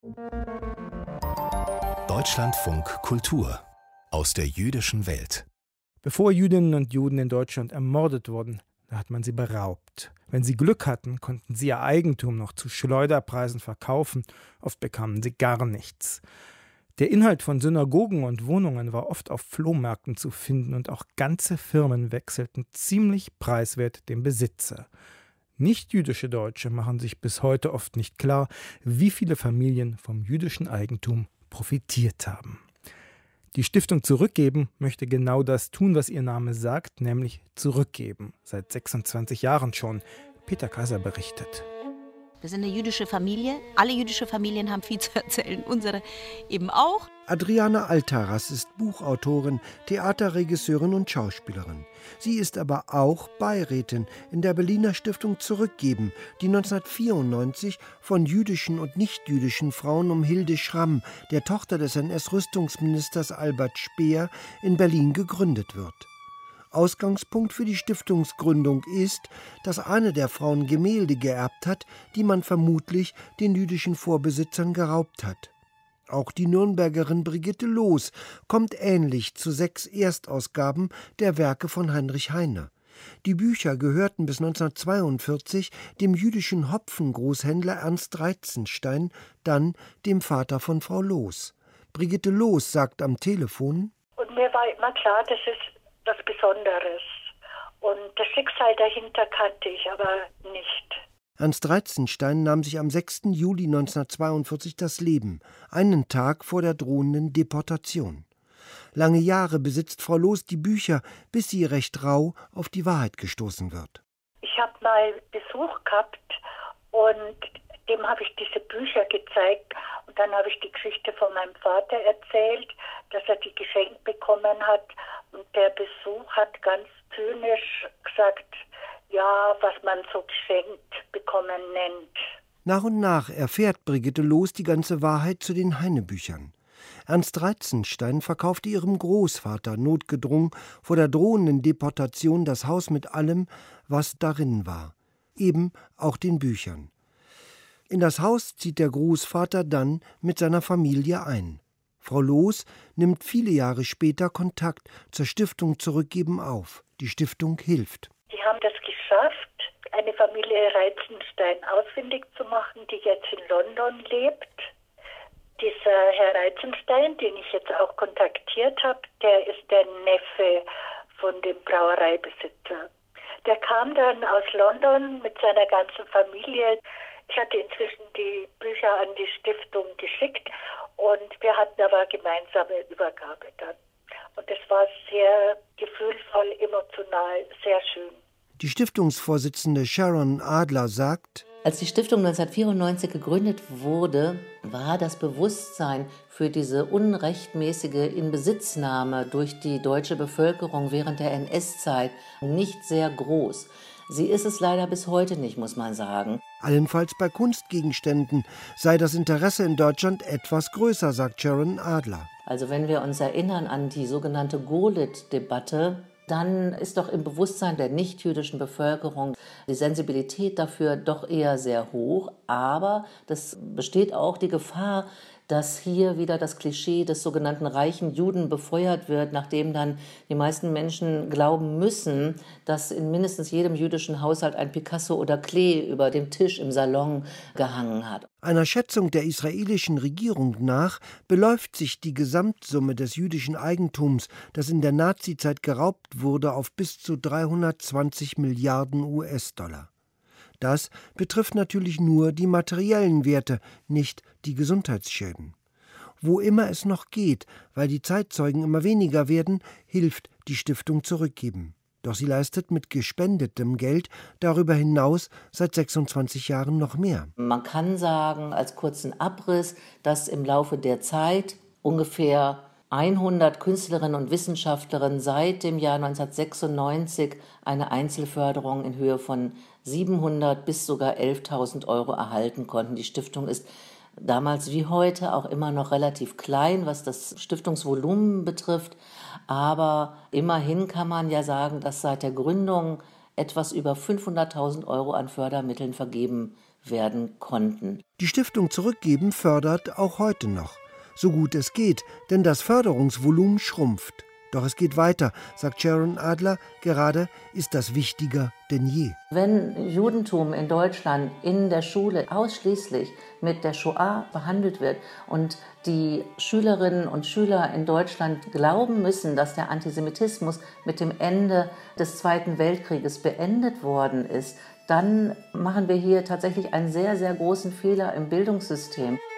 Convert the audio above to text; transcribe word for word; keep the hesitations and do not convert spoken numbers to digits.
Deutschlandfunk Kultur aus der jüdischen Welt. Bevor Jüdinnen und Juden in Deutschland ermordet wurden, da hat man sie beraubt. Wenn sie Glück hatten, konnten sie ihr Eigentum noch zu Schleuderpreisen verkaufen. Oft bekamen sie gar nichts. Der Inhalt von Synagogen und Wohnungen war oft auf Flohmärkten zu finden und auch ganze Firmen wechselten ziemlich preiswert den Besitzer. Nicht-jüdische Deutsche machen sich bis heute oft nicht klar, wie viele Familien vom jüdischen Eigentum profitiert haben. Die Stiftung Zurückgeben möchte genau das tun, was ihr Name sagt, nämlich zurückgeben. Seit sechsundzwanzig Jahren schon. Peter Kaiser berichtet. Wir sind eine jüdische Familie. Alle jüdische Familien haben viel zu erzählen. Unsere eben auch. Adriana Altaras ist Buchautorin, Theaterregisseurin und Schauspielerin. Sie ist aber auch Beirätin in der Berliner Stiftung Zurückgeben, die neunzehnhundertvierundneunzig von jüdischen und nichtjüdischen Frauen um Hilde Schramm, der Tochter des N S-Rüstungsministers Albert Speer, in Berlin gegründet wird. Ausgangspunkt für die Stiftungsgründung ist, dass eine der Frauen Gemälde geerbt hat, die man vermutlich den jüdischen Vorbesitzern geraubt hat. Auch die Nürnbergerin Brigitte Loos kommt ähnlich zu sechs Erstausgaben der Werke von Heinrich Heine. Die Bücher gehörten bis neunzehnhundertzweiundvierzig dem jüdischen Hopfengroßhändler Ernst Reitzenstein, dann dem Vater von Frau Loos. Brigitte Loos sagt am Telefon: Und mir war immer klar, das ist was Besonderes. Und das Schicksal dahinter kannte ich aber nicht. Ernst Reitzenstein nahm sich am sechsten Juli neunzehnhundertzweiundvierzig das Leben, einen Tag vor der drohenden Deportation. Lange Jahre besitzt Frau Loos die Bücher, bis sie recht rau auf die Wahrheit gestoßen wird. Ich habe mal Besuch gehabt und dem habe ich diese Bücher gezeigt. Und dann habe ich die Geschichte von meinem Vater erzählt, dass er die geschenkt bekommen hat. Und der Besuch hat ganz zynisch gesagt, ja, was man so geschenkt bekommen nennt. Nach und nach erfährt Brigitte Loos die ganze Wahrheit zu den Heine-Büchern. Ernst Reitzenstein verkaufte ihrem Großvater notgedrungen vor der drohenden Deportation das Haus mit allem, was darin war. Eben auch den Büchern. In das Haus zieht der Großvater dann mit seiner Familie ein. Frau Loos nimmt viele Jahre später Kontakt zur Stiftung Zurückgeben auf. Die Stiftung hilft. Die haben das geschafft, eine Familie Reitzenstein ausfindig zu machen, die jetzt in London lebt. Dieser Herr Reitzenstein, den ich jetzt auch kontaktiert habe, der ist der Neffe von dem Brauereibesitzer. Der kam dann aus London mit seiner ganzen Familie. Ich hatte inzwischen die Bücher an die Stiftung geschickt und wir hatten aber gemeinsame Übergabe dann. Und das war sehr gefühlvoll, emotional, sehr schön. Die Stiftungsvorsitzende Sharon Adler sagt: Als die Stiftung neunzehnhundertvierundneunzig gegründet wurde, war das Bewusstsein für diese unrechtmäßige Inbesitznahme durch die deutsche Bevölkerung während der N S-Zeit nicht sehr groß. Sie ist es leider bis heute nicht, muss man sagen. Allenfalls bei Kunstgegenständen sei das Interesse in Deutschland etwas größer, sagt Sharon Adler. Also wenn wir uns erinnern an die sogenannte Golit-Debatte, dann ist doch im Bewusstsein der nichtjüdischen Bevölkerung die Sensibilität dafür doch eher sehr hoch. Aber es besteht auch die Gefahr, dass hier wieder das Klischee des sogenannten reichen Juden befeuert wird, nachdem dann die meisten Menschen glauben müssen, dass in mindestens jedem jüdischen Haushalt ein Picasso oder Klee über dem Tisch im Salon gehangen hat. Einer Schätzung der israelischen Regierung nach beläuft sich die Gesamtsumme des jüdischen Eigentums, das in der Nazizeit geraubt wurde, auf bis zu dreihundertzwanzig Milliarden U S-Dollar. Das betrifft natürlich nur die materiellen Werte, nicht die Gesundheitsschäden. Wo immer es noch geht, weil die Zeitzeugen immer weniger werden, hilft die Stiftung Zurückgeben. Doch sie leistet mit gespendetem Geld darüber hinaus seit sechsundzwanzig Jahren noch mehr. Man kann sagen, als kurzen Abriss, dass im Laufe der Zeit ungefähr hundert Künstlerinnen und Wissenschaftlerinnen seit dem Jahr neunzehnhundertsechsundneunzig eine Einzelförderung in Höhe von siebenhundert bis sogar elftausend Euro erhalten konnten. Die Stiftung ist damals wie heute auch immer noch relativ klein, was das Stiftungsvolumen betrifft. Aber immerhin kann man ja sagen, dass seit der Gründung etwas über fünfhunderttausend Euro an Fördermitteln vergeben werden konnten. Die Stiftung Zurückgeben fördert auch heute noch, so gut es geht, denn das Förderungsvolumen schrumpft. Doch es geht weiter, sagt Sharon Adler, gerade ist das wichtiger denn je. Wenn Judentum in Deutschland in der Schule ausschließlich mit der Shoah behandelt wird und die Schülerinnen und Schüler in Deutschland glauben müssen, dass der Antisemitismus mit dem Ende des Zweiten Weltkrieges beendet worden ist, dann machen wir hier tatsächlich einen sehr, sehr großen Fehler im Bildungssystem.